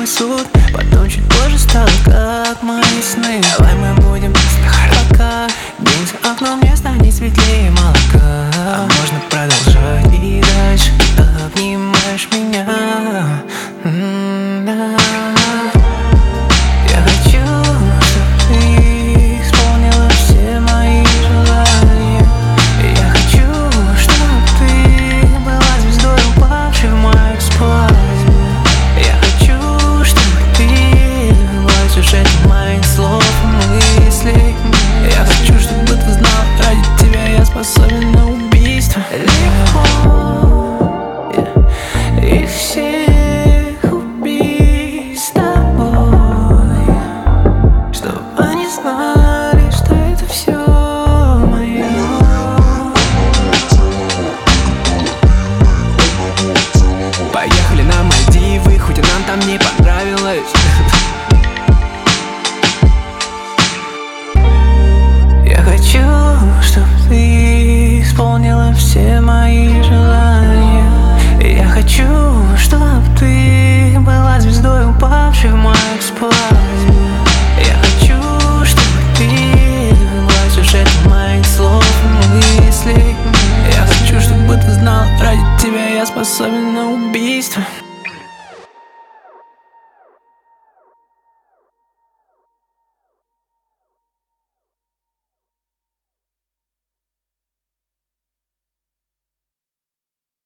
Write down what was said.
мой суд. Потом чуть позже стало как мои сны. Давай мы будем просто пока день за окном не станет светлее молока. А можно продолжать и дальше. Ты обнимаешь меня. Да. Я хочу, чтобы ты исполнила все мои желания. Я хочу, чтобы ты была звездой, упавшей в мою эксплозию. Я хочу, чтобы ты была сюжетом моих слов и мыслей. Я хочу, чтобы ты знал, ради тебя я способен на убийство. Легко их всех убить с тобой, чтобы они знали, что это все мое. Поехали на Мальдивы, хоть и нам там не понравилось. Я хочу, чтобы ты исполнила все мои желания. Я хочу, чтобы ты была звездой, упавшей в мою эксплозию. Я хочу, чтобы ты была сюжетом моих слов и мыслей. Я хочу, чтобы ты знал, ради тебя я способен на убийство.